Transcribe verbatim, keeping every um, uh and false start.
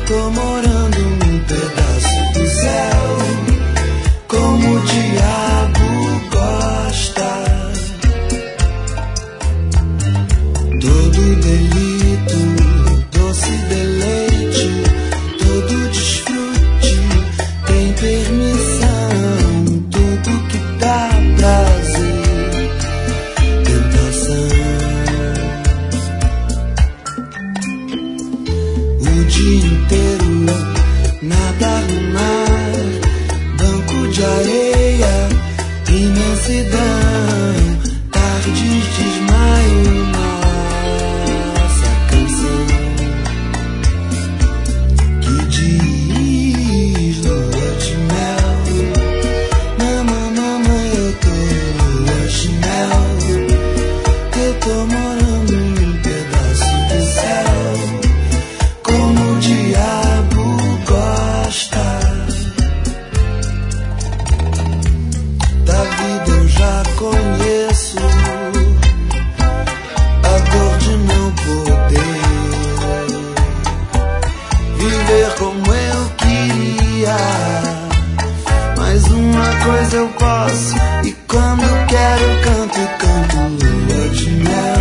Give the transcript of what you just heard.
tô morando num pedaço do céu, como o diabo gosta. Todo delito, doce deleite, todo desfrute tem permissão, tudo que dá prazer, tentação. O dia inteiro nadar no mar, banco de areia, imensidão, tardes de desmaio, nossa canção que diz lua de mel, mamãe, mamãe, eu tô lua de mel, eu tô morando num pedaço do céu, como o diabo gosta. Da vida eu já conheço a dor de não poder viver como eu queria, mas uma coisa eu posso, e quando quero canto, canto lua de mel.